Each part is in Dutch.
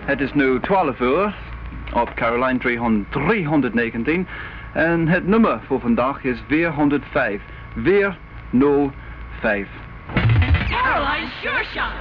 Het is nu 12 uur op Caroline 319 en het nummer voor vandaag is 405. 405. Caroline Sure Shot.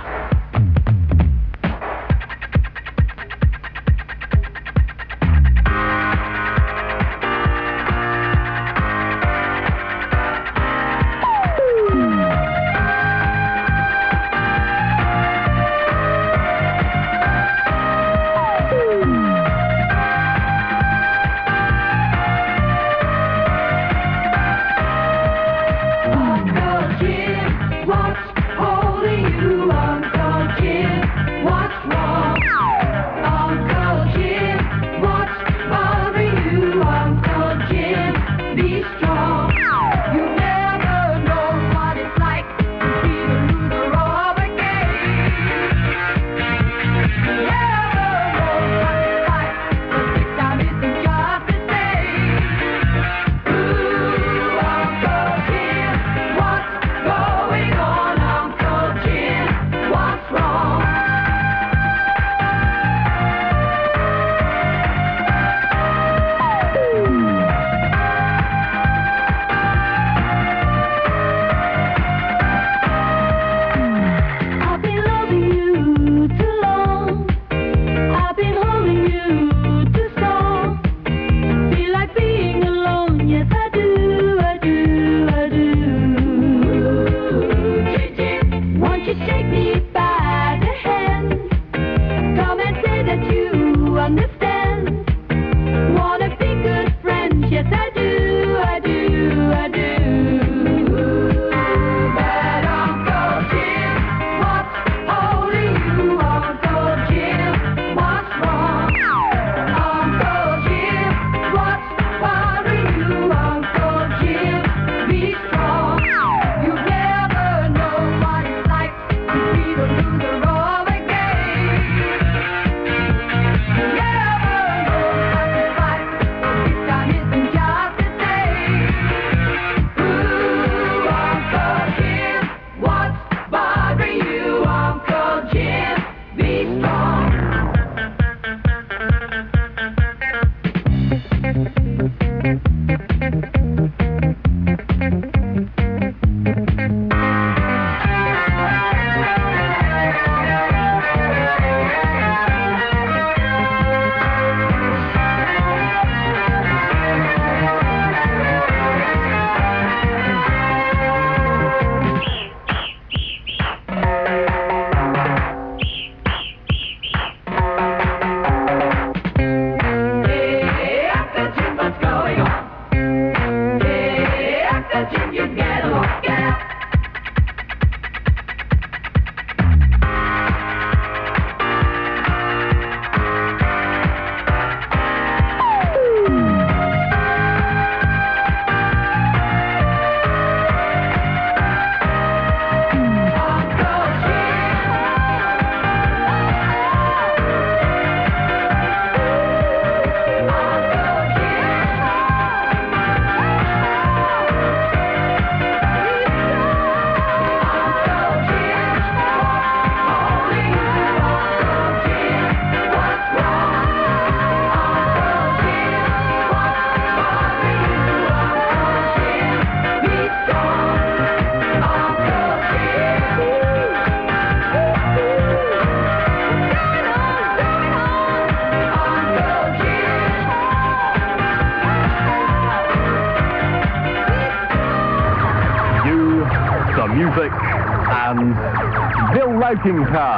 Music and Bill Luikinga.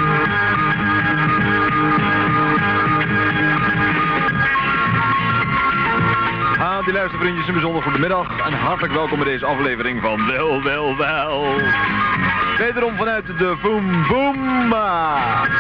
Die luistervriendjes, een bijzonder goedemiddag en hartelijk welkom bij deze aflevering van Wel. Wederom vanuit de Boom Boom.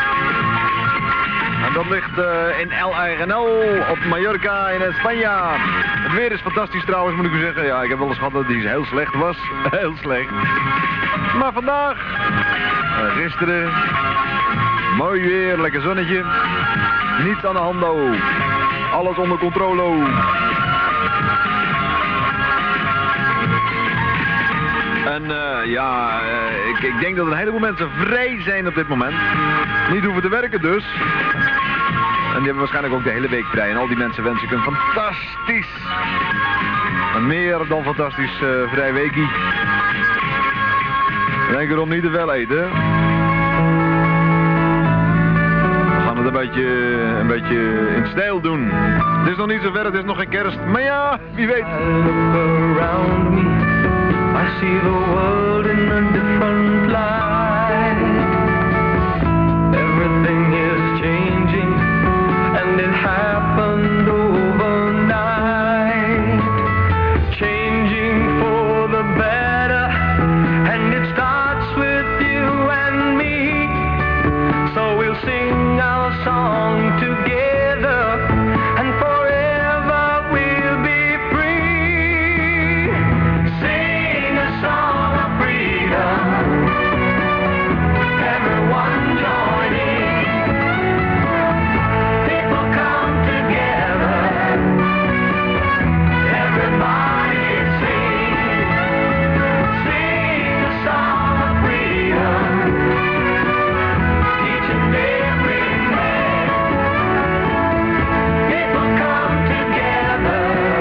En dat ligt in El Arenal op Mallorca in Spanje. Het weer is fantastisch trouwens, moet ik u zeggen. Ja, ik heb wel eens gehad dat die heel slecht was. Heel slecht. Maar vandaag, gisteren, mooi weer, lekker zonnetje. Niets aan de hand, alles onder controle. En ik denk dat een heleboel mensen vrij zijn op dit moment. Niet hoeven te werken dus. En die hebben waarschijnlijk ook de hele week vrij. En al die mensen wens ik een fantastisch, een meer dan fantastisch vrij weekie. Denk erom niet te veel eten. We gaan het een beetje in stijl doen. Het is nog niet zo ver, het is nog geen kerst. Maar ja, wie weet. I see the world in a different light. Everything is changing, and it happened overnight. Changing for the better, and it starts with you and me. So we'll sing our song together, and forever we'll be free. Sing a song of freedom. Everyone join in. People come together. Everybody sing. Sing a song of freedom. Each and every man. People come together.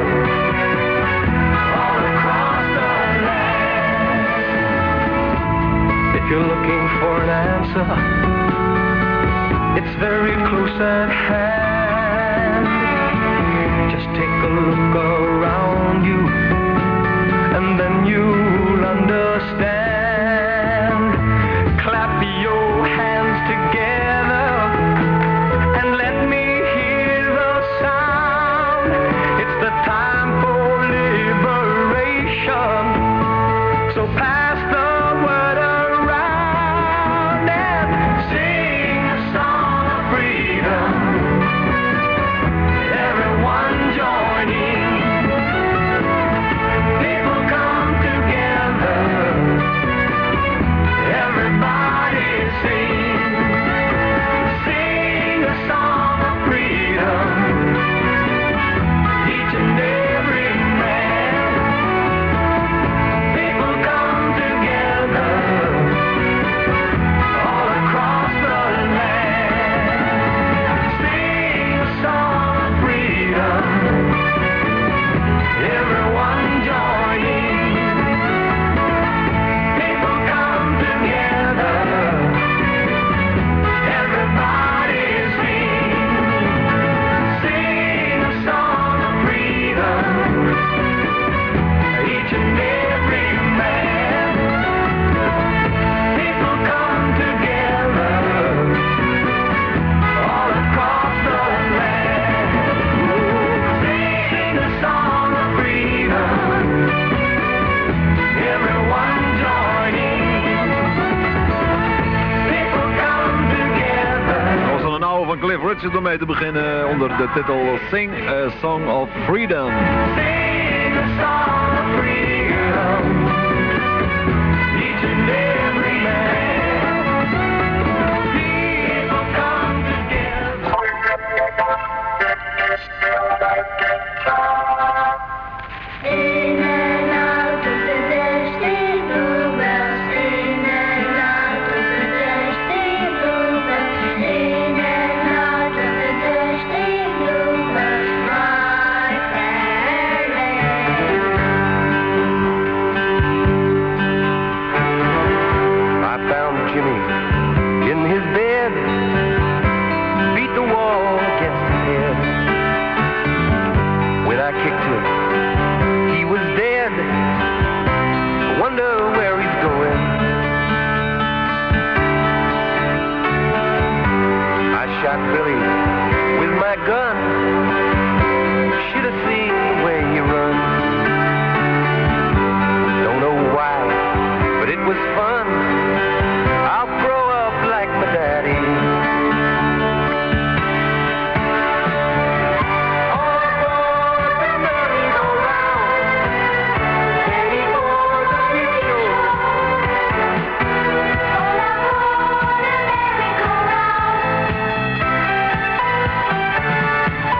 All across the land. If you're looking for an answer, it's very close at hand. Just take a look around you, and then you'll understand. Clap your hands together, and let me hear the sound. It's the time for liberation. So pass the word around and sing a song of freedom. Everyone join in. People come together. Everybody sing. Sing a song of freedom. Each and every man. People come together all across the land. Sing a song of freedom. Everyone join in. People come together. Everybody sing. Sing a song of freedom. Each and every man. People come together all across the land. Sing a song of freedom. Everyone join in. People come together. Dat was dan een oude van Cliff Richard om mee te beginnen onder de titel Sing a Song of Freedom. Sing a song of freedom. Each and every man. People come together. In and out of the dusty bluebells, in and out of the dusty bluebells, in and out of the dusty bluebells, my fair I found Jimmy in his bed, beat the wall against his head. When I kicked him, he was dead. I wonder where he's going. I shot Billy with my gun. Should have seen the way he runs. Don't know why, but it was fun. I'll grow up like my daddy. All aboard the merry-go-round, ready for the big show. All aboard the merry-go-round.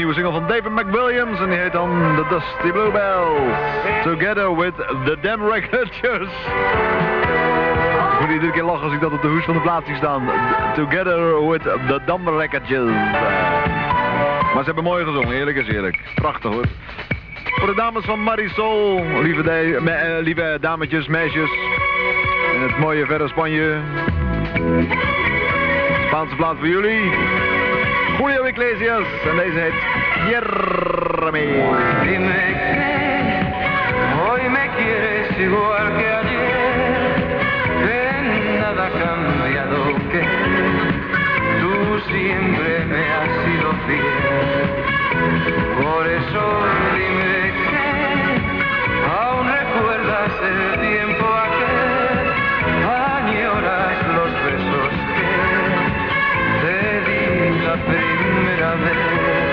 nieuwe single van David McWilliams en die heet dan The Dusty Bluebells. Together with the Damn Recorders. Ik moet iedere keer lachen als ik dat op de hoes van de plaat zie staan. Together with the Damn Recorders. Maar ze hebben mooi gezongen, eerlijk is eerlijk. Prachtig hoor. Voor de dames van Marisol, lieve dametjes, meisjes. In het mooie verre Spanje. Spaanse plaat voor jullie. Julio Iglesias en deze heet Yerme. Dime que hoy me quieres igual que ayer, que nada ha cambiado, que tú siempre me has sido fiel. Por eso dime que aún recuerdas el tiempo aquel, añoras los besos que te di la primera vez.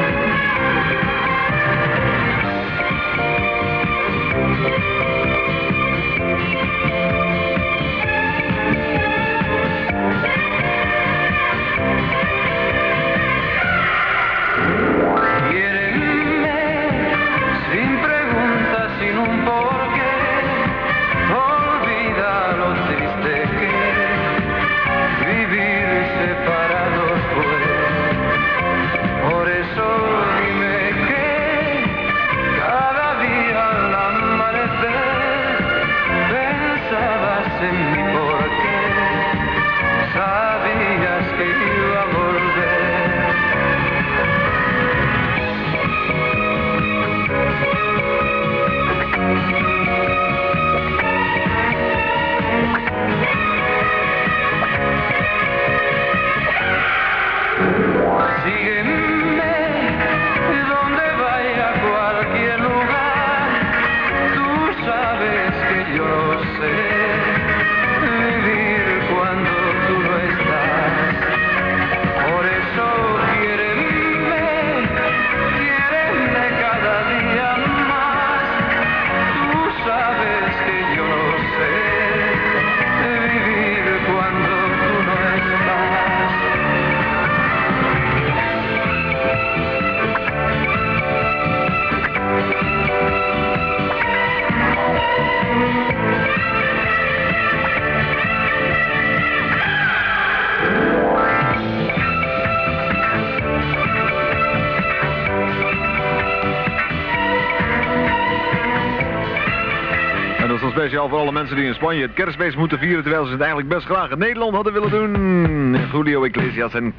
Speciaal voor alle mensen die in Spanje het kerstfeest moeten vieren, terwijl ze het eigenlijk best graag in Nederland hadden willen doen. Julio Iglesias en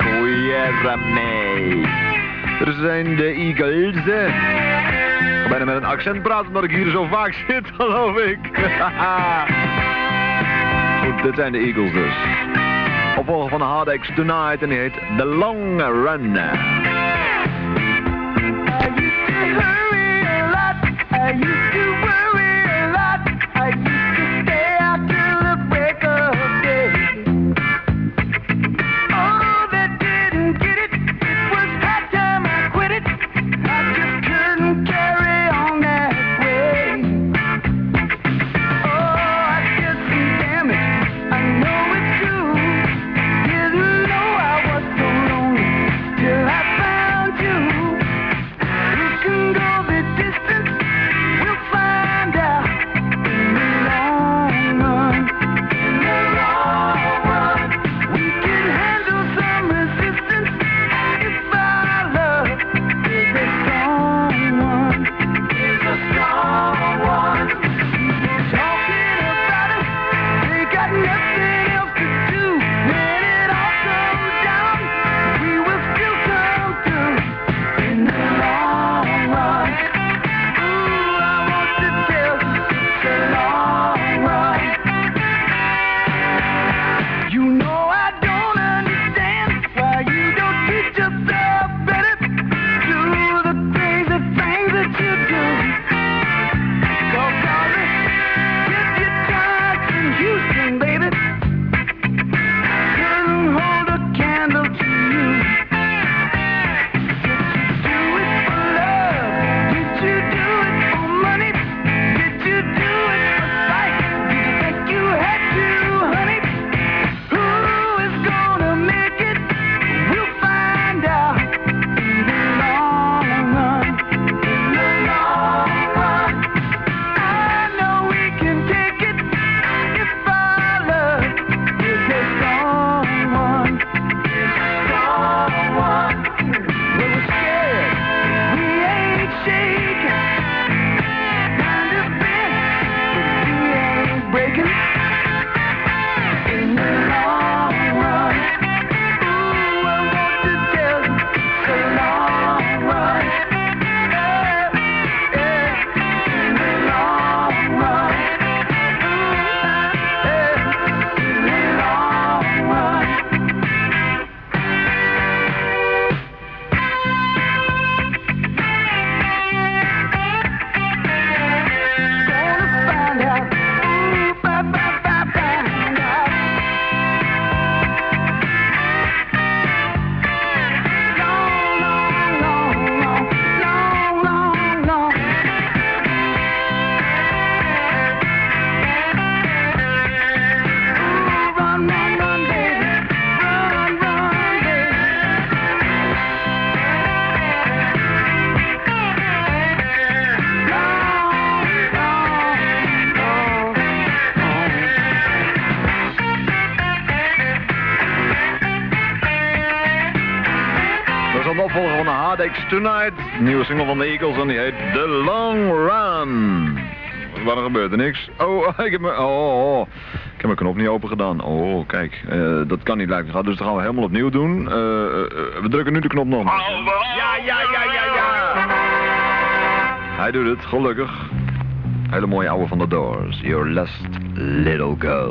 Cuerme. Er zijn de Eagles. Ik ga bijna met een accent praten omdat ik hier zo vaak zit, geloof ik. Goed, dit zijn de Eagles dus. Opvolger van de Hard Aches Tonight en die heet The Long Run. We'll find al de opvolger van de Hard Aches Tonight. Nieuwe single van de Eagles en die heet The Long Run. Waarom gebeurt er niks? Ik heb mijn knop niet open gedaan. Oh, kijk. Dat kan niet blijven. Dus dat gaan we helemaal opnieuw doen. We drukken nu de knop nog. Ja. Hij doet het, gelukkig. Hele mooie oude van The Doors. Your Last Little Girl.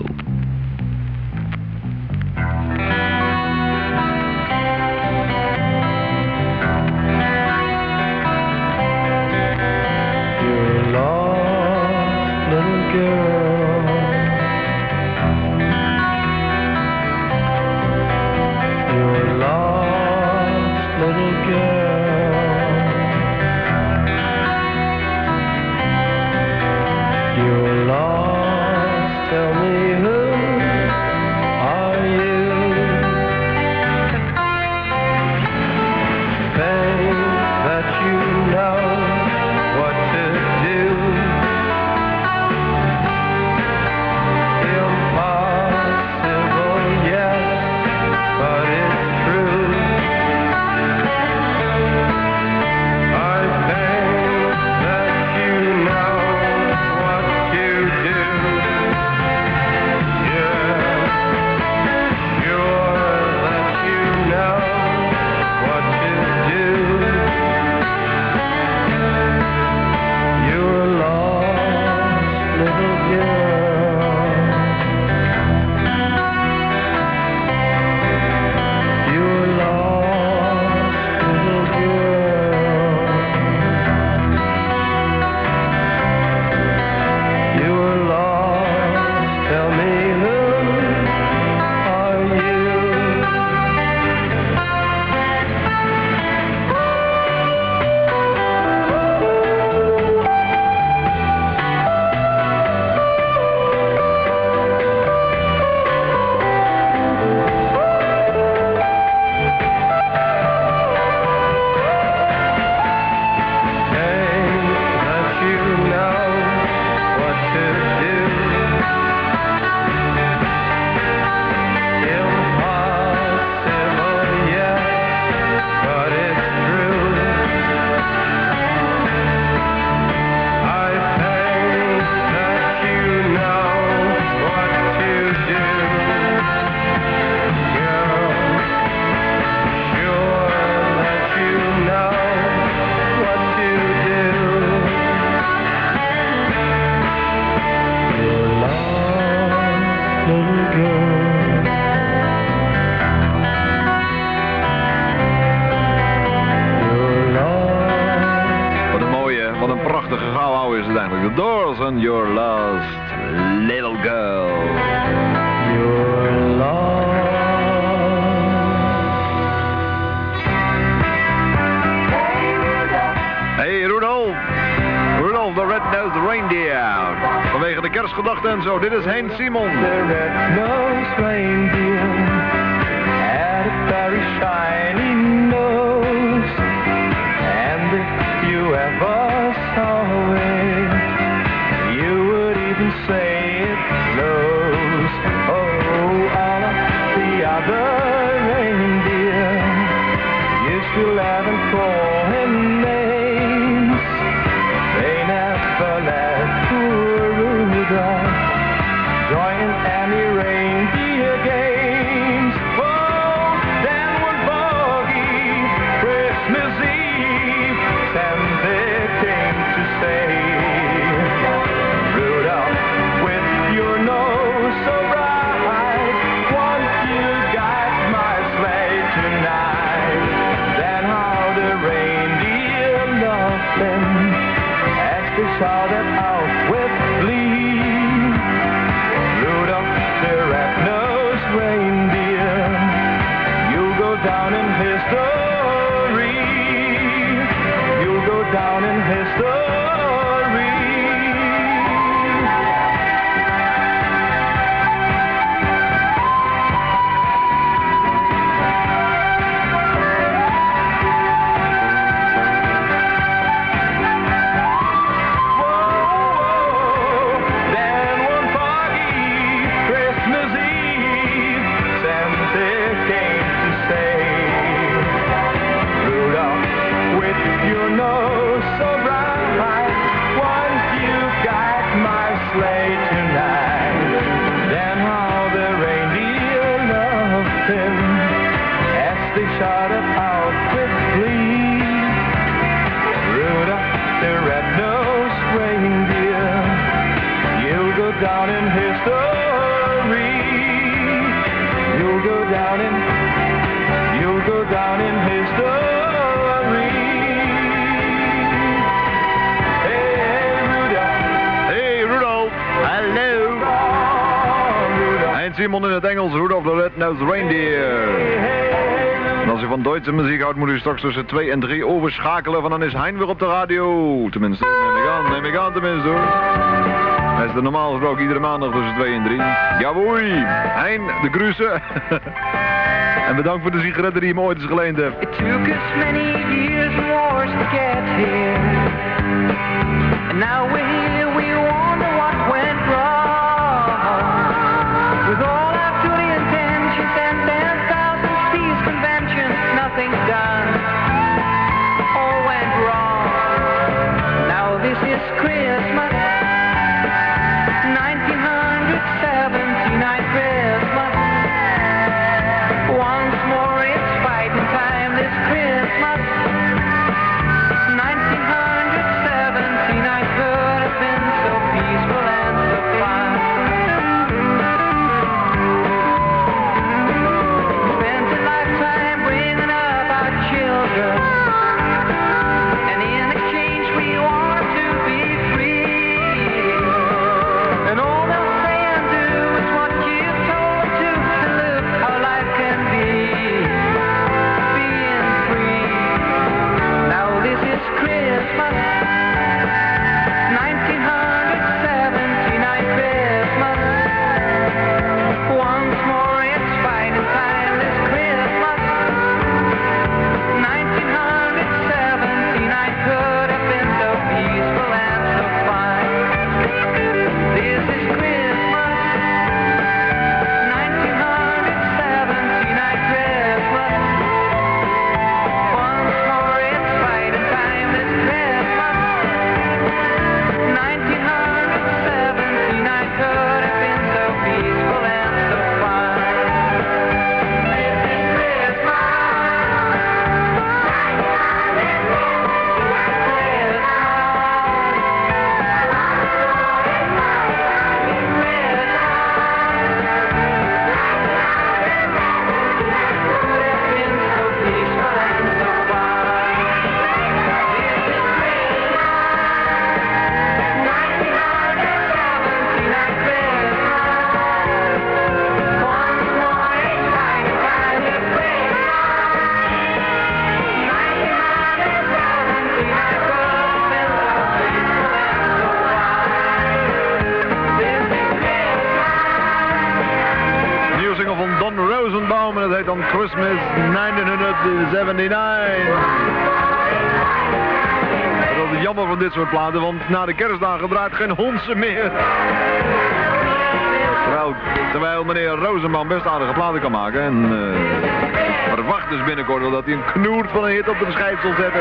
The Doors and Your Last Little Girl. Your last. Hey Rudolph. Rudolph the Red-Nosed Reindeer. Vanwege de kerstgedachten en zo. Dit is Hein Simon. The red-nosed reindeer had a very shiny nose, and if you ever saw it, you would even say it glows. Oh, all of the other reindeer used to laugh and call him names. They never let poor Rudolph join any reindeer games. Oh, then one foggy Christmas Eve, Santa came to say, Rudolph, with your nose so bright, won't you guide my sleigh tonight? Then how the reindeer loved him as they shouted out with glee. Rudolph, the red-nosed reindeer, you'll go down in history. You'll go down in history. Whoa, then one foggy Christmas Eve, Santa came to say, shouted out with glee. Rudolph the red-nosed reindeer, you'll go down in history. You'll go down in history. Hey Rudolph. Hallo. En Simon in het Engels, Rudolph the Red-Nosed Reindeer. En als u van Duitse muziek houdt, moet u straks tussen 2 en 3 overschakelen, van dan is Hein weer op de radio. Tenminste, neem ik aan tenminste hoor. Hij is er normaal gesproken iedere maandag tussen 2 en 3. Jawoei, Hein, de Grüße. En bedankt voor de sigaretten die je me ooit eens geleend hebt. It took us many years and wars to get here. And now we're here, we wonder what went wrong. With all our good intentions and 10,000 Steve's conventions, nothing's done. All went wrong. Now this is Christmas, 1979 Christmas. Once more it's fighting time this Christmas. 1979 could have been so peaceful and so fun. Spent a lifetime bringing up our children, and in exchange we want to be free. And all they'll say and do is what you've told to, and look how life can be, being free. Now this is Christmas, 1979 Christmas. Once more it's fighting time this Christmas. 1979 could have been so peaceful and so fine. This is Christmas, 1979 Christmas. Once more it's fighting time this Christmas. 1979 could have been so peaceful and so fine. This is Nieuwe single van Don Rosenbaum en dat heet dan Christmas 1979. Dat is jammer van dit soort platen, want na de kerstdagen draait geen hond ze meer. Terwijl meneer Rosenbaum best aardige platen kan maken en verwacht dus binnenkort wel dat hij een knoert van een hit op de schijf zal zetten.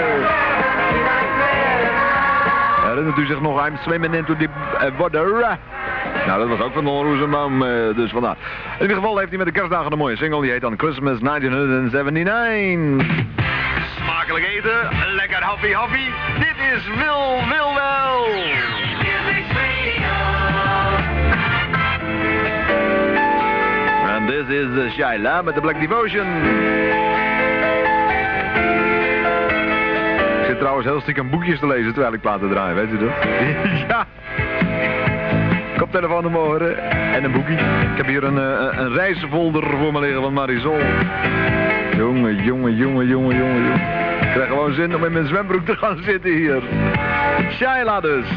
Herinnert u zich nog I'm Swimming into the Water? Nou, dat was ook van Don Rosenbaum, dus vandaar. In ieder geval heeft hij met de kerstdagen een mooie single, die heet dan Christmas 1979. Smakelijk eten, lekker happy happy, dit is Wil Wel. En dit is Shaila met de Black Devotion. Ik zit trouwens heel stiekem boekjes te lezen terwijl ik platen draai, weet u dat? Ja. Koptelefoon omhoren en een boekie. Ik heb hier een reizenfolder voor me liggen van Marisol. Jongen. Ik krijg gewoon zin om in mijn zwembroek te gaan zitten hier. Shaila dus.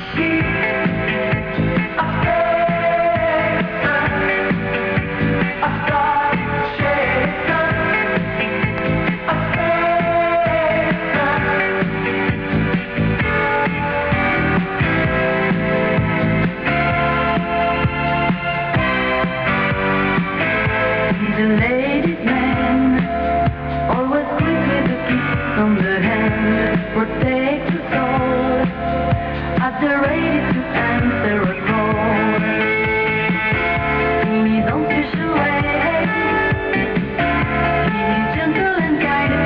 Don't push away. He's gentle and guided.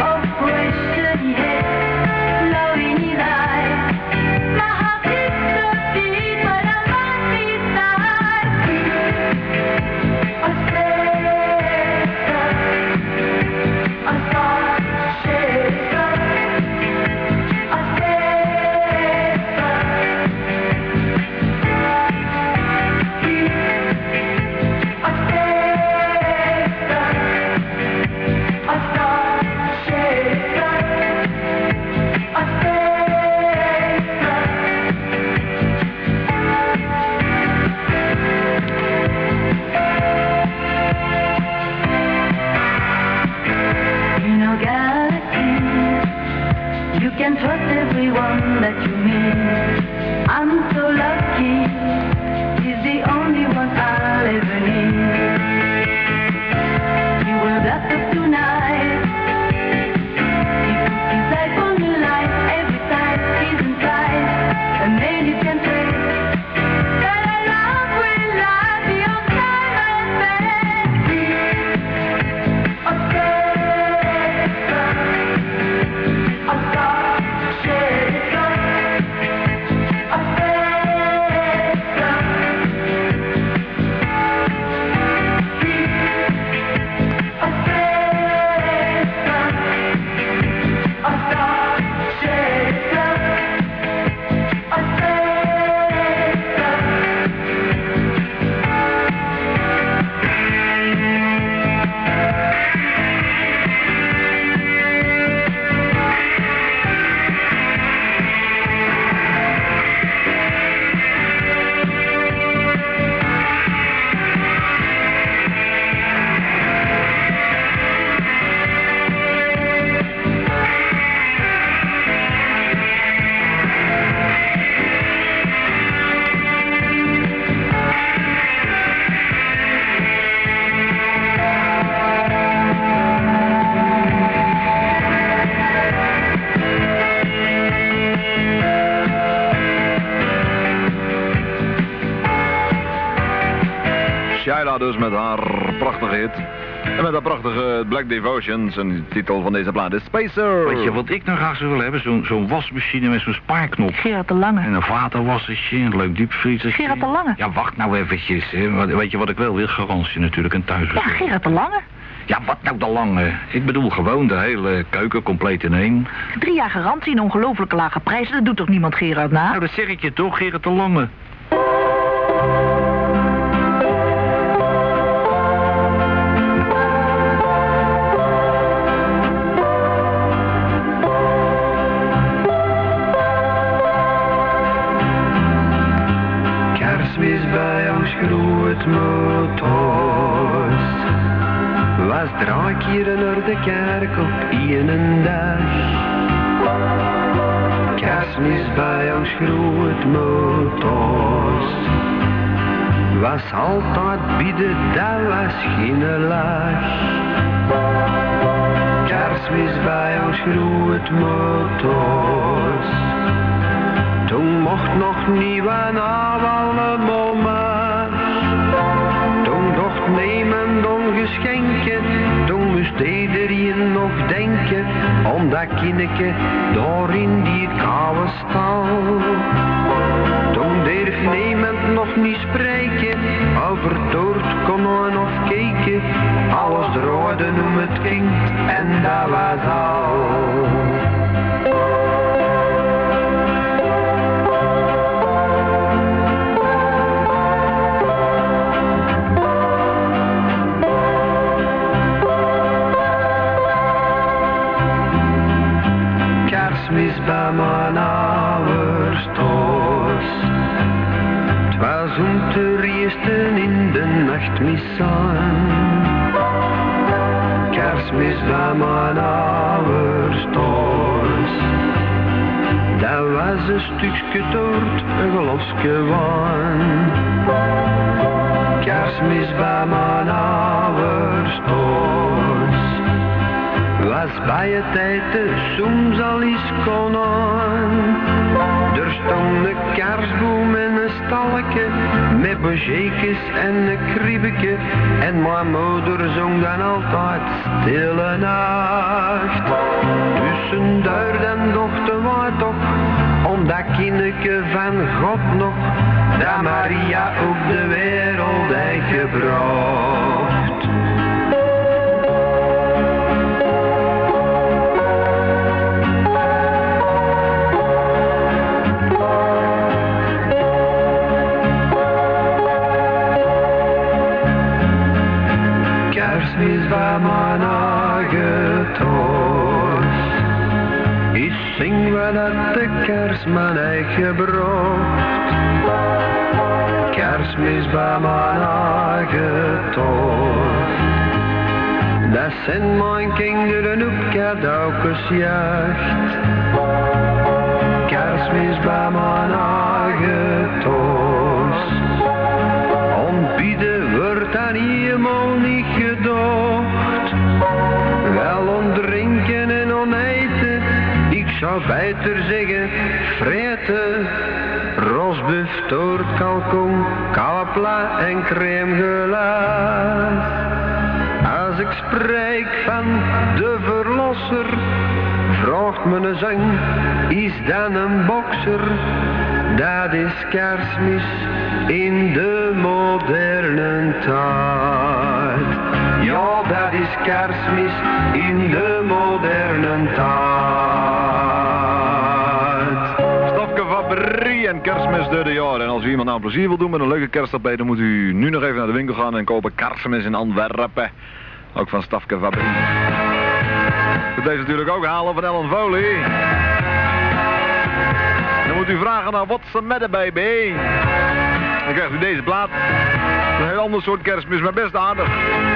can trust everyone that you meet. I'm so lucky, he's the only one I'll ever need. He will bless us tonight. He puts his life on the line every time he's inside. And then you can say that our love will last beyond time and space. A star-shaped love, a space love. A space love, a star-shaped love, a space love. Shaila dus met haar prachtige hit. En met haar prachtige Black Devotions. En de titel van deze plaat is Spacer. Weet je wat ik nou graag zou willen hebben? Zo'n wasmachine met zo'n spaarknop. Gerard de Lange. En een vatenwassertje, een leuk diepvriezertje. Gerard de Lange. Ja, wacht nou eventjes. Hè. Weet je wat ik wel wil? Garantie natuurlijk en thuis. Ja, Gerard de Lange. Ja, wat nou de lange? Ik bedoel gewoon de hele keuken compleet in één. 3 jaar garantie en ongelooflijke lage prijzen. Dat doet toch niemand Gerard na? Nou, dat zeg ik je toch, Gerard de Lange. Kerstmis bij ons groot motors. Was draakje naar de kerk op één dag. Kerstmis bij ons groot motors. Was altijd bieden, dat was geen lach. Kerstmis bij ons groot motors. Toen mocht nog niet van alle mama. Toen dacht niemand om geschenken. Toen moest iedereen nog denken om dat kindje daar in die koude stal. Toen durf niemand nog niet spreken. Over dood kon hij nog kijken. Alles draaide om het kind en dat was al. Kerstmis bij mijn ouders thuis. Het was om te riesten in de nachtmis aan. Kerstmis bij mijn ouders thuis. Dat was een stukje toort, een glasje wijn. Kerstmis bij mijn ouders thuis. Was bij het eten soms al eens kon aan. Er stond een kerstboom en een stalke met bogeekjes en een kriebeke. En mijn moeder zong dan altijd Stille Nacht. Tussen duir en dochter was toch, om dat kindje van God nog, dat Maria op de wereld heeft gebracht. Kerstmis bij mijn eigen thuis. Ik zing wel dat de kerstman heeft gebracht. Kerstmis bij mijn eigen thuis. Dat zijn mijn kinderen op cadeautjesjacht. kerstmis bij mijn eigen thuis. Ontbieden wordt aan helemaal niet gedacht. Wel ontdrinken en oneten, ik zou beter zeggen vreten. Rosbuf, toort, kalkoen, kalapla en crème glace. Als ik spreek van de verlosser, vraagt me een zang, is dan een bokser? Dat is kerstmis in de moderne tijd. Ja, dat is kerstmis in de moderne tijd. Stafke Fabrie en kerstmis door de jaren. En als u iemand nou plezier wil doen met een leuke kerstdagbij, dan moet u nu nog even naar de winkel gaan en kopen kerstmis in Antwerpen. Ook van Stafke Fabrie. Dat deze natuurlijk ook halen van Ellen Foley. Dan moet u vragen naar What's the Matter Baby. Dan krijgt u deze plaat. Een heel ander soort kerstmis, maar best aardig.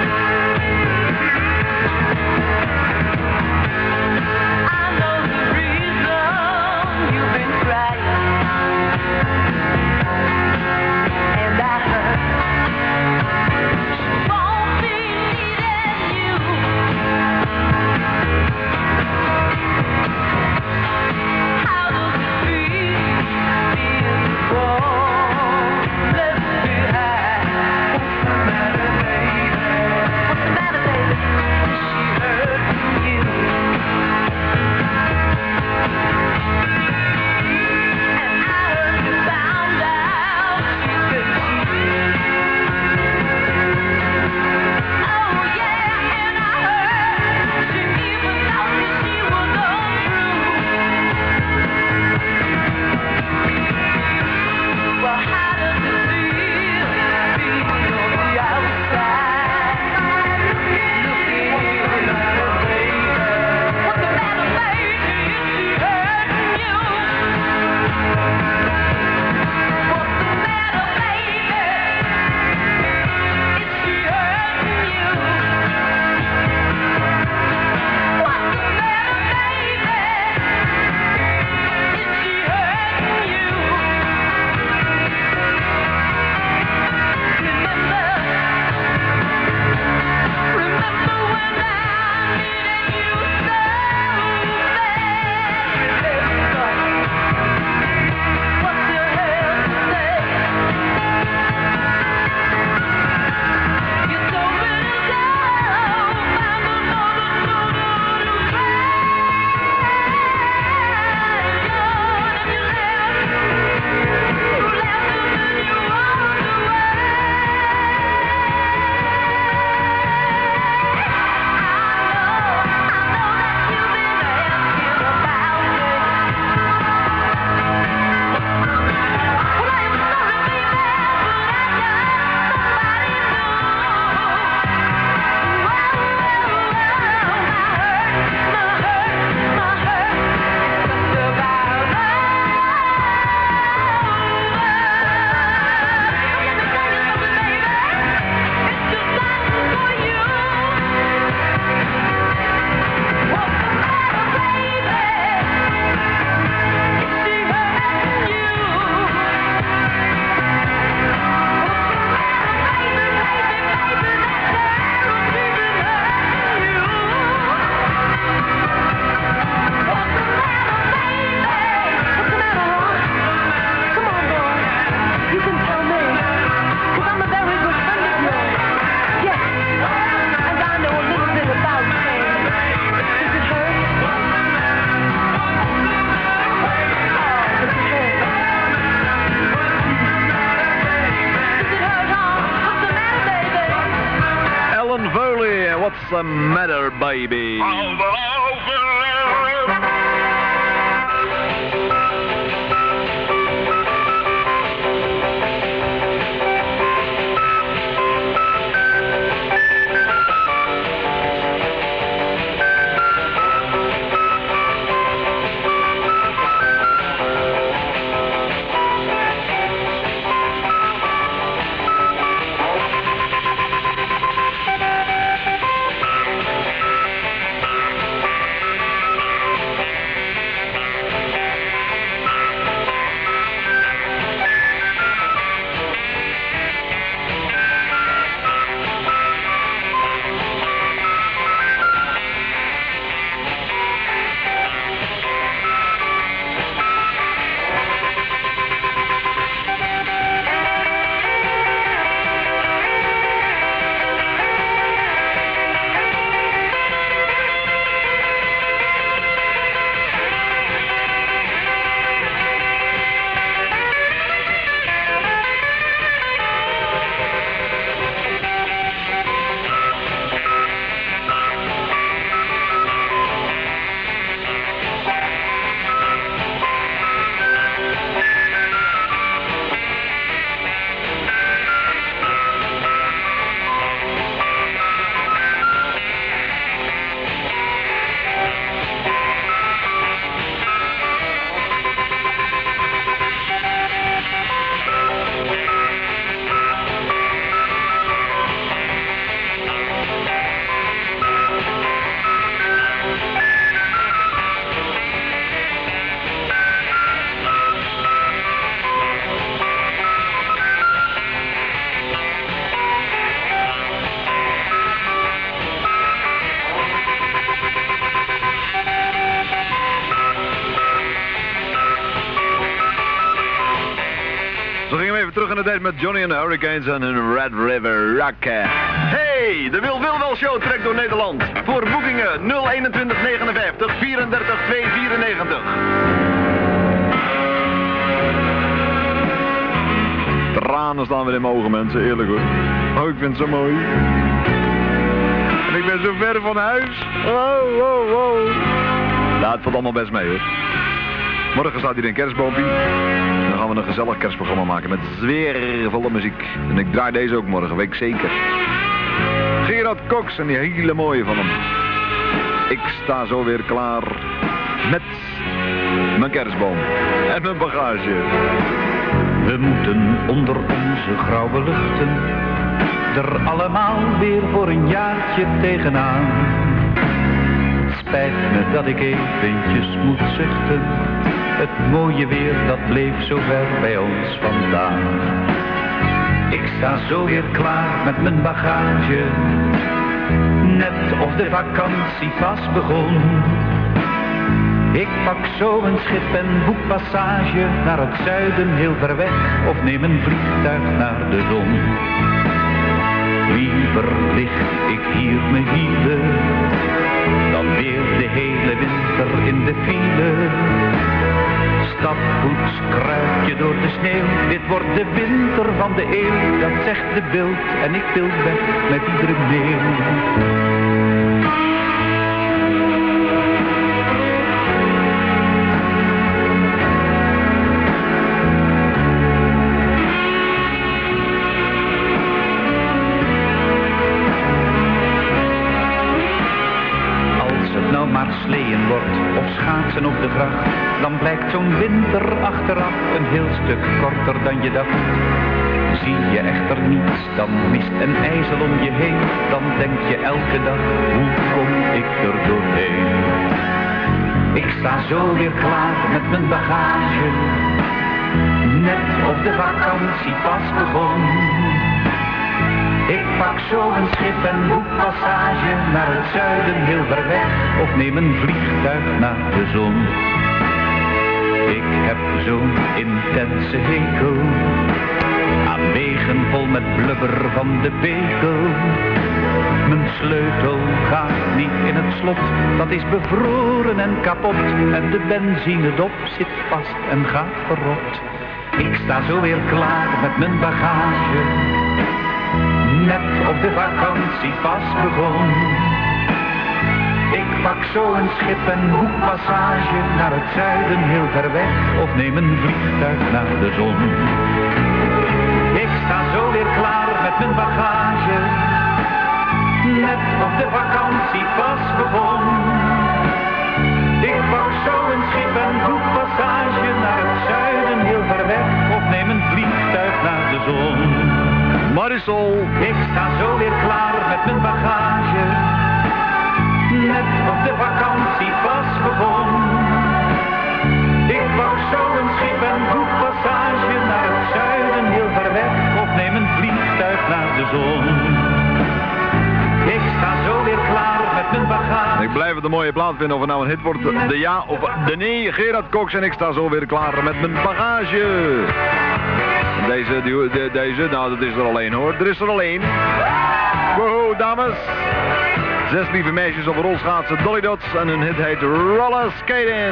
What's the Matter Baby? terug in de tijd met Johnny and the Hurricanes en hun Red River Rock. Hey, de Wil Wil Wel Show trekt door Nederland. Voor boekingen 021 59 34 294. Tranen staan weer in mijn ogen, mensen, eerlijk hoor. Oh, ik vind het zo mooi. En ik ben zo ver van huis. Oh, oh, oh. Nou, het valt allemaal best mee hoor. Morgen staat hier een kerstboompje. Dan gaan we een gezellig kerstprogramma maken met zweervolle muziek. En ik draai deze ook morgen, weet ik zeker. Gerard Cox en die hele mooie van hem. Ik sta zo weer klaar met mijn kerstboom en mijn bagage. We moeten onder onze grauwe luchten er allemaal weer voor een jaartje tegenaan. Het spijt me dat ik eventjes moet zuchten. Het mooie weer dat bleef zo ver bij ons vandaan. Ik sta zo weer klaar met mijn bagage. Net of de vakantie pas begon. Ik pak zo een schip en boek passage naar het zuiden heel ver weg. Of neem een vliegtuig naar de zon. Liever lig ik hier me hielen dan weer de hele winter in de file. Stapvoets kruip je door de sneeuw. Dit wordt de winter van de eeuw. Dat zegt de beeld en ik wil weg met iedere meeuw. Sleeën wordt of schaatsen op de vracht, dan blijkt zo'n winter achteraf een heel stuk korter dan je dacht. Zie je echter niets, dan mist een ijzel om je heen, dan denk je elke dag, hoe kom ik er doorheen? Ik sta zo weer klaar met mijn bagage, net of de vakantie pas begon. Ik pak zo een schip en boek passage naar het zuiden heel ver weg. Of neem een vliegtuig naar de zon. Ik heb zo'n intense hekel aan wegen vol met blubber van de bekel. Mijn sleutel gaat niet in het slot, dat is bevroren en kapot. En de benzinedop zit vast en gaat verrot. Ik sta zo weer klaar met mijn bagage. Net of de vakantie pas begon. Ik pak zo een schip en boek passage naar het zuiden heel ver weg. Of neem een vliegtuig naar de zon. Ik sta zo weer klaar met mijn bagage. Net of de vakantie pas begon. Ik pak zo een schip en boek passage naar het zuiden heel ver weg. Of neem een vliegtuig naar de zon. Marisol. Ik sta zo weer klaar met mijn bagage. Net of de vakantie pas begon. Ik pak zo een schip en boek passage naar het zuiden heel ver weg. Of neem een vliegtuig naar de zon. Ik sta zo weer klaar met mijn bagage. Ik blijf het een mooie plaat vinden of het nou een hit wordt. De ja of de nee. Gerard Cox en ik sta zo weer klaar met mijn bagage. Deze, nou dat is er alleen hoor. Er is er alleen. Woehoe, dames. 6 lieve meisjes op een rolschaatsen, Dolly Dots. En hun hit heet Roller Skating.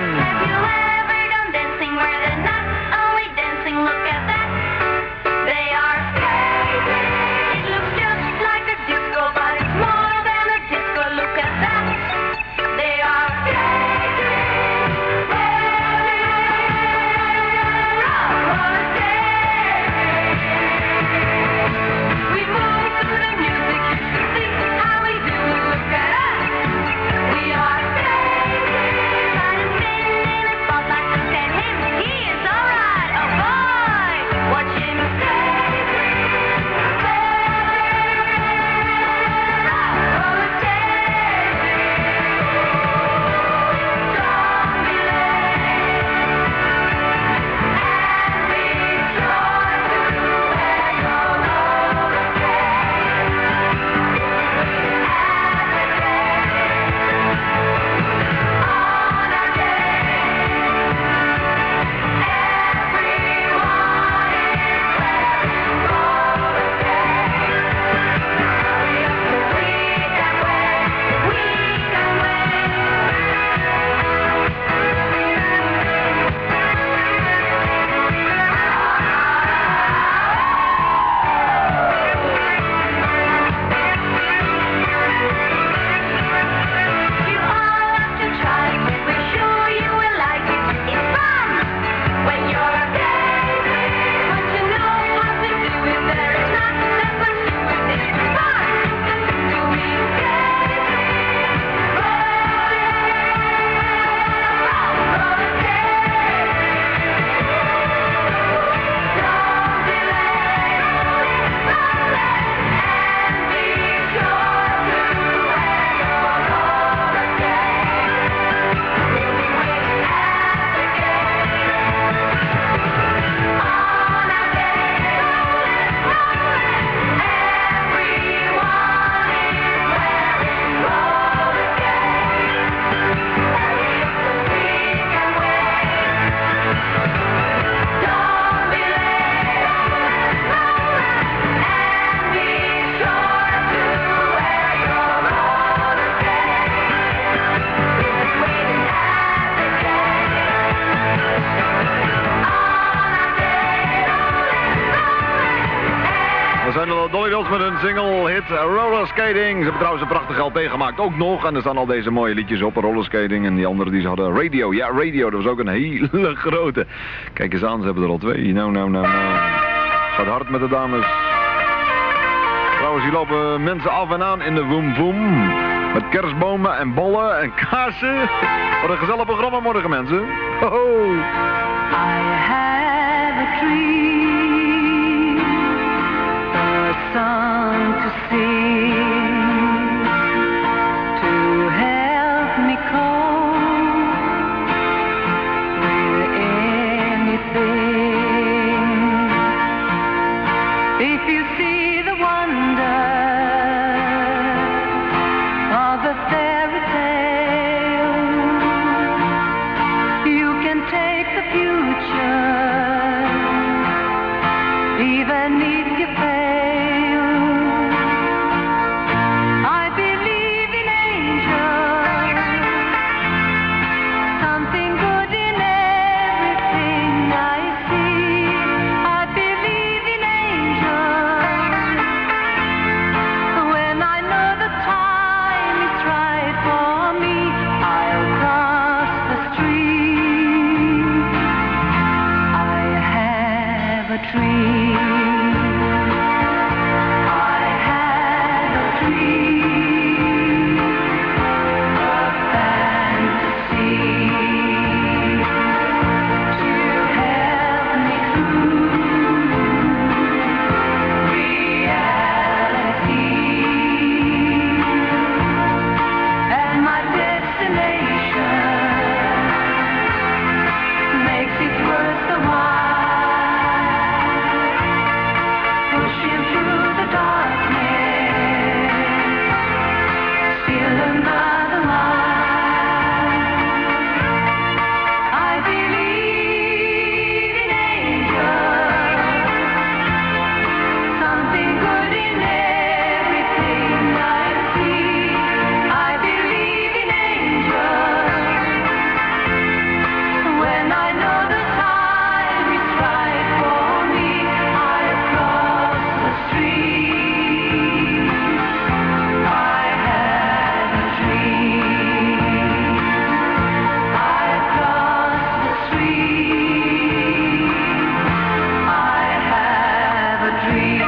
Dolly Dots met een single hit Roller Skating. Ze hebben trouwens een prachtige LP gemaakt, ook nog. En er staan al deze mooie liedjes op, Roller Skating. En die andere die ze hadden, Radio. Ja, Radio, dat was ook een hele grote. Kijk eens aan, ze hebben er al 2. Nou. Gaat hard met de dames. Trouwens, hier lopen mensen af en aan in de Woem Woem. Met kerstbomen en bollen en kaarsen. Wat een gezellig programma morgen, mensen. Ho. I have a dream, a song to sing, to help me cope with anything. If you see the wonder of a fairy tale, you can take the future, even if you fail. I believe in angels, something good in everything I see. I believe in angels, when I know the time is right for me, I'll cross the street. I have a dream. I have a dream, a fantasy, to help me through reality. And my destination makes it worth the while, pushing through the darkness, still another life. I believe in angels, something good in everything I see. I believe in angels, when I know the time is right for me, I'll cross the street. I have a dream. I'll cross the street. I have a dream.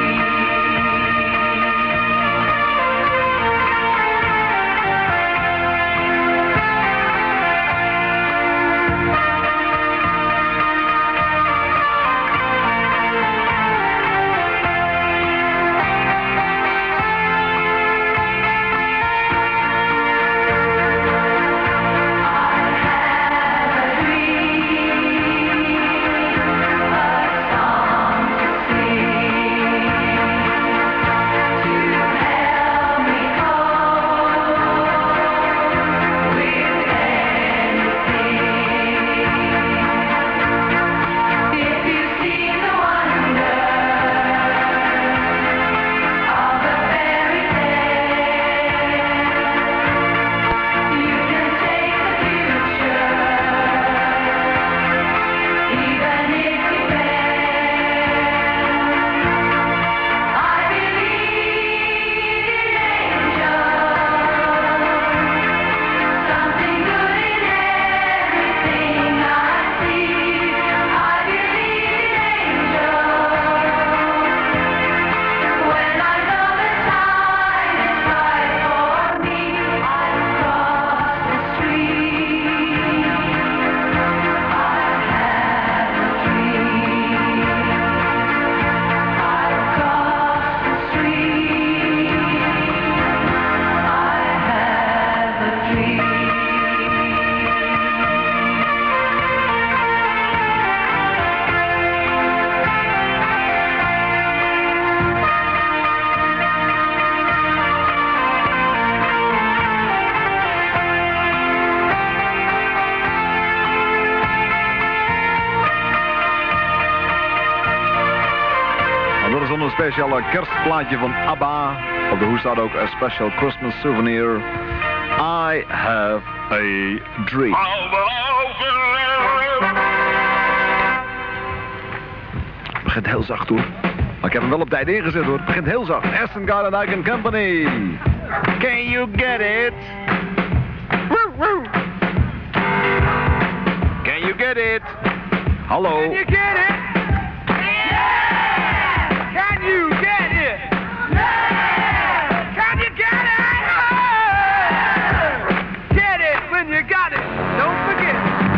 Dat is dan een speciale kerstplaatje van ABBA. Op de hoes staat ook a special Christmas souvenir. I have a dream. Het begint heel zacht hoor. Maar ik heb hem wel op tijd ingezet hoor. Het begint heel zacht. Aston Garden Company. Can you get it? Can you get it? Hallo. Can you get it? Yeah! Can you get it? Yeah! Can you get it? Oh! Get it when you got it. Don't forget.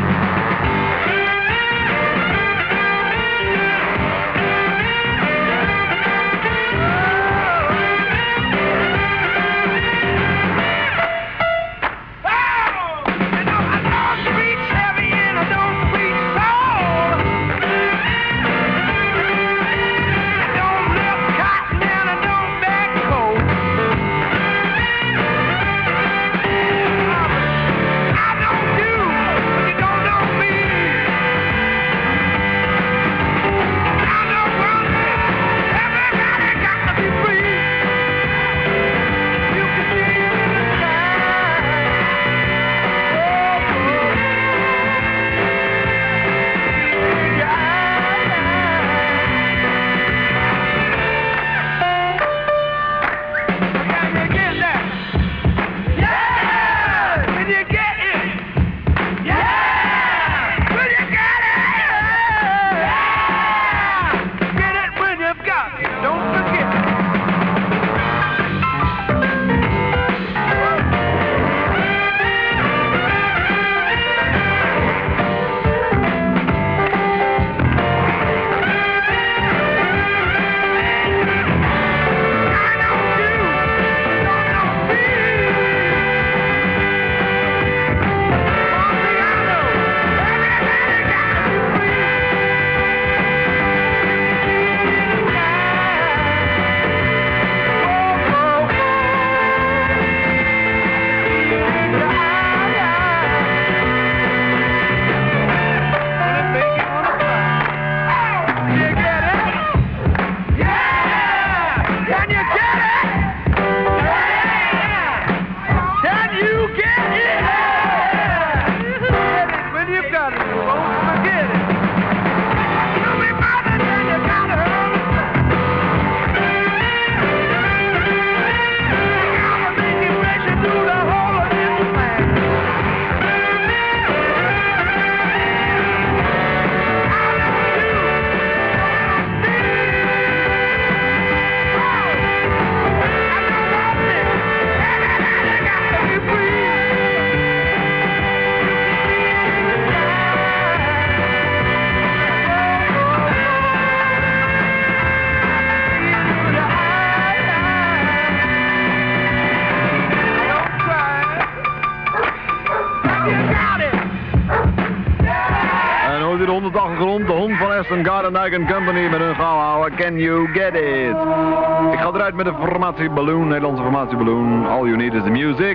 De hond van Aston Garden Company met hun gauw houden. Can you get it? Ik ga eruit met de formatie Balloon, Nederlandse formatie Balloon. All you need is the music.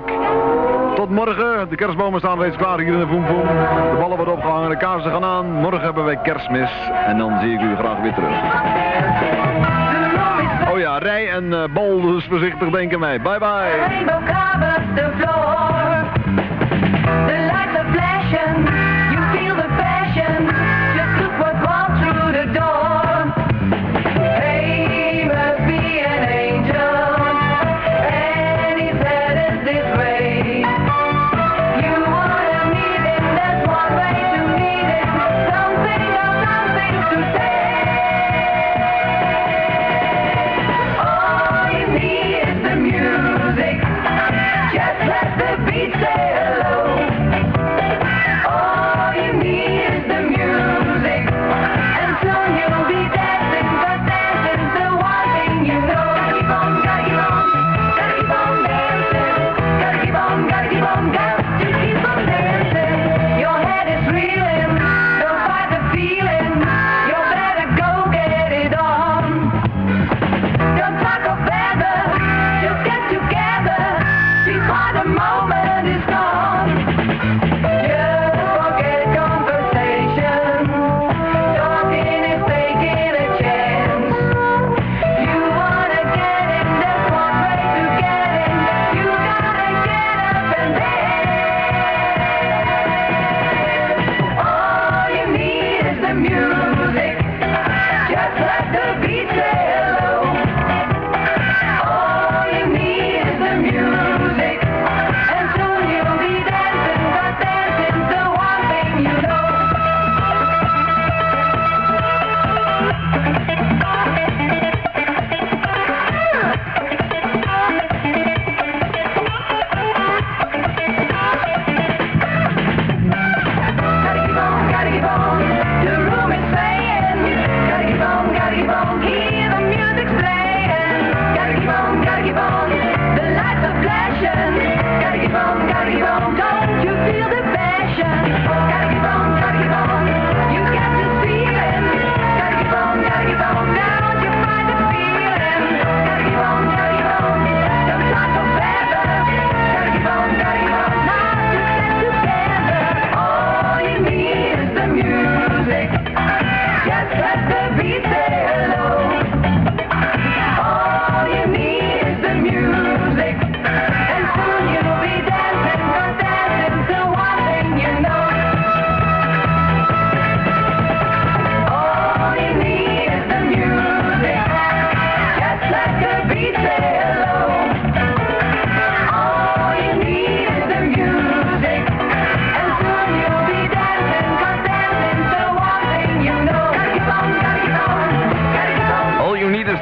Tot morgen. De kerstbomen staan reeds klaar hier in de Voem Voem. De ballen worden opgehangen, de kaarsen gaan aan. Morgen hebben wij kerstmis. En dan zie ik u graag weer terug. Oh ja, rij en bal dus voorzichtig denken mij. Bye bye. Just let the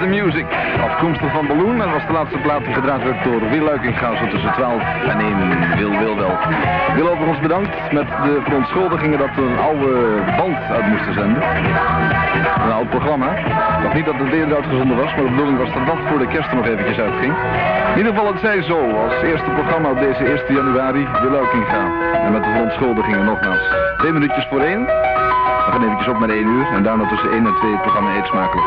the Music. Afkomstig van Balloon. En was de laatste plaat die gedraaid werd door Wil Luikinga zo tussen 12 en 1. Wil wel. Wil overigens bedankt met de verontschuldigingen dat we een oude band uit moesten zenden. Een oud programma. Nog niet dat het eerder uitgezonden was, maar de bedoeling was dat dat voor de kerst er nog eventjes uitging. In ieder geval, het zij zo. Als eerste programma op deze 1 januari Wil Luikinga. En met de verontschuldigingen nogmaals. 2 minuutjes voor 1. We gaan eventjes op met 1 uur. En daarna tussen 1 en 2 het programma Eet Smakelijk.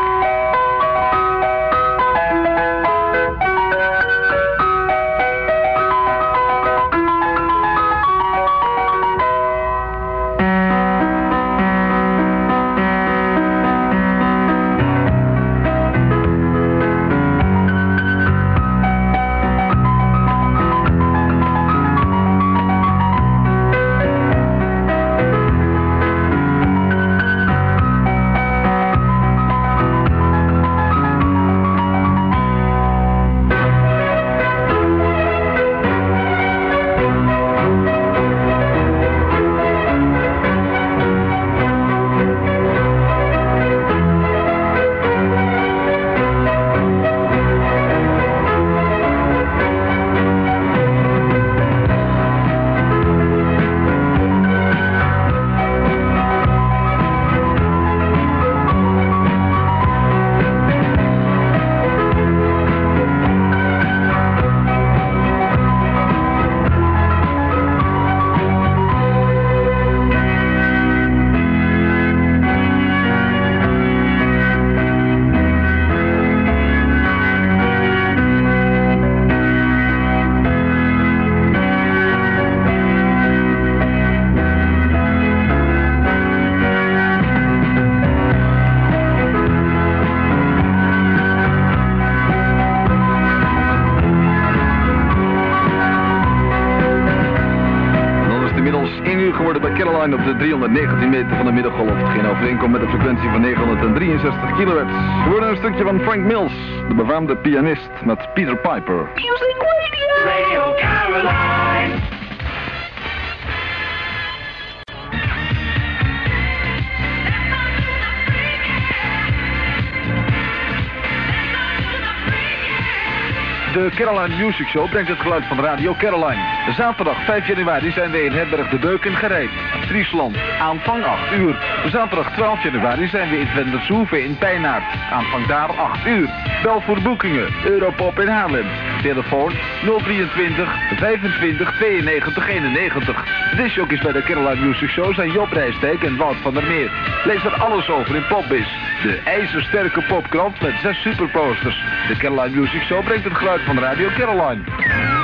Op de 319 meter van de middengolf. Geen overeenkomt met de frequentie van 963 kilohertz. We horen een stukje van Frank Mills, de befaamde pianist met Peter Piper. Music Radio! Radio Caroline! De Caroline Music Show brengt het geluid van Radio Caroline. Zaterdag 5 januari zijn we in Herberg de Beuk in Gereid, Friesland. Aanvang 8 uur. Zaterdag 12 januari zijn we in Vendershoeve in Pijnaard. Aanvang daar 8 uur. Bel voor boekingen. Europop in Haarlem. Telefoon 023 25 92 91. De discjockeys bij de Caroline Music Show zijn Job Rijsdijk en Wout van der Meer. Lees er alles over in Popbiz. De ijzersterke popkrant met 6 superposters. De Caroline Music Show brengt het geluid van Radio Caroline.